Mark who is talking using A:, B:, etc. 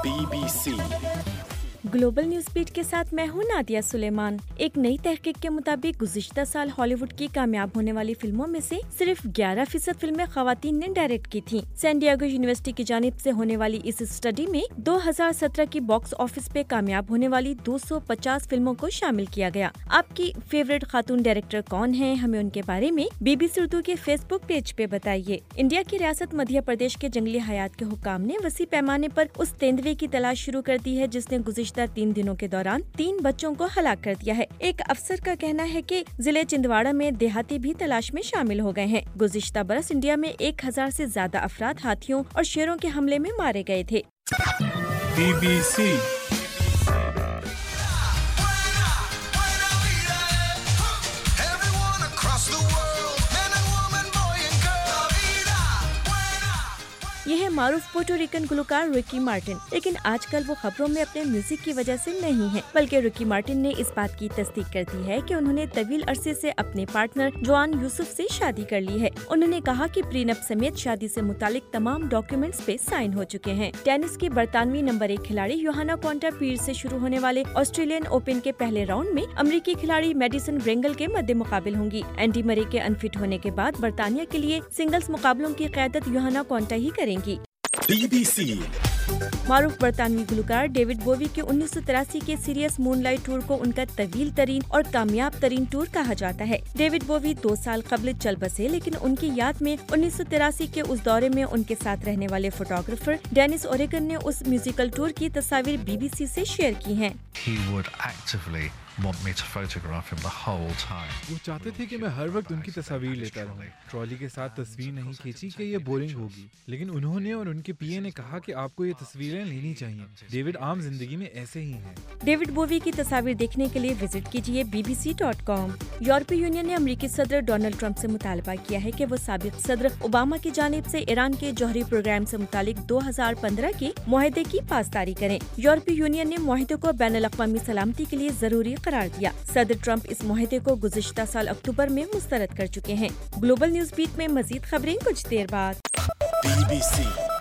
A: BBC
B: global news beat के साथ मैं हूं नादिया सुलेमान। एक नई तहकीक के मुताबिक गुज़िश्ता साल हॉलीवुड की कामयाब होने वाली फिल्मों में से सिर्फ 11% फिल्में ख़वातीन ने डायरेक्ट की थीं। सैन डिएगो यूनिवर्सिटी की जानिब से होने वाली इस स्टडी में 2017 की बॉक्स ऑफिस पे कामयाब होने वाली 250 फिल्मों को शामिल किया गया। आपकी फेवरेट खातून डायरेक्टर कौन है? हमें उनके बारे में BBC उर्दू के फेसबुक पेज पे बताइए। इंडिया की रियासत मध्य प्रदेश के जंगली हयात के हुक्काम ने वसी पैमाने पर उस तेंदुए की तलाश शुरू कर दी है जिसने गुज़िश्ता 3 दिनों के दौरान 3 बच्चों को हलाक कर दिया है। एक अफसर का कहना है कि जिले छिंदवाड़ा में देहाती भी तलाश में शामिल हो गए हैं। गुज़िश्ता बरस इंडिया में 1000 से ज्यादा अफराद हाथियों और शेरों के हमले में मारे गए थे।
A: BBC
B: ये है मारूफ पोर्टो रिकन गुलकार रिकी मार्टिन, लेकिन आजकल वो खबरों में अपने म्यूजिक की वजह से नहीं है, बल्कि रिकी मार्टिन ने इस बात की तस्दीक कर दी है कि उन्होंने तवील अरसे से अपने पार्टनर जोआन यूसुफ से शादी कर ली है। उन्होंने कहा कि प्रीनप समेत शादी से मुतालिक तमाम डॉक्यूमेंट्स पे साइन हो चुके हैं। टेनिस की बरतानवी नंबर 1 खिलाड़ी योहाना कॉन्टा पीर से शुरू होने वाले ऑस्ट्रेलियन ओपन के पहले राउंड में अमरीकी खिलाड़ी मेडिसन रेंगल के मद्दे मुकाबिल होंगी। एंडी मरे के अनफिट होने के बाद बरतानिया के लिए सिंगल्स मुकाबलों की क़यादत योहाना कॉन्टा ही करेंगी।
A: BBC
B: मारूफ बरतानवी गुलकार डेविड बोवी के 1983 के सीरियस मूनलाइट टूर को उनका तवील तरीन और कामयाब तरीन टूर कहा जाता है। डेविड बोवी 2 साल कबल चल बसे, लेकिन उनकी याद में 1983 के उस दौरे में उनके साथ रहने वाले फोटोग्राफर डेनिस ओरेगन ने उस म्यूजिकल टूर की तस्वीर BBC से शेयर की हैं।
C: वो चाहते थे कि मैं हर वक्त उनकी तस्वीर लेता रहूं। ट्रॉली के साथ तस्वीर नहीं खींची कि ये बोरिंग होगी, लेकिन उन्होंने और उनके पीए ने कहा कि आपको ये तस्वीरें लेनी चाहिए। डेविड आम जिंदगी में ऐसे ही हैं।
B: डेविड बोवी की तस्वीर देखने के लिए विजिट कीजिए BBC.com। यूरोपीय यूनियन ने अमेरिकी सदर डोनाल्ड ट्रंप से मुतालबा किया है कि वो साबिक सदर ओबामा की जानिब से ईरान के जौहरी प्रोग्राम से मुतालिक 2015 के मुआहदे की पासदारी करें। यूरोपीय यूनियन ने मुआहदे को बैनुल-अक़वामी सलामती के लिए जरूरी करार दिया। सदर ट्रंप इस मुआहदे को गुज़िश्ता साल अक्टूबर में मुस्तरद कर चुके हैं। ग्लोबल न्यूज बीट में मजीद खबरें कुछ देर बाद।
A: BBC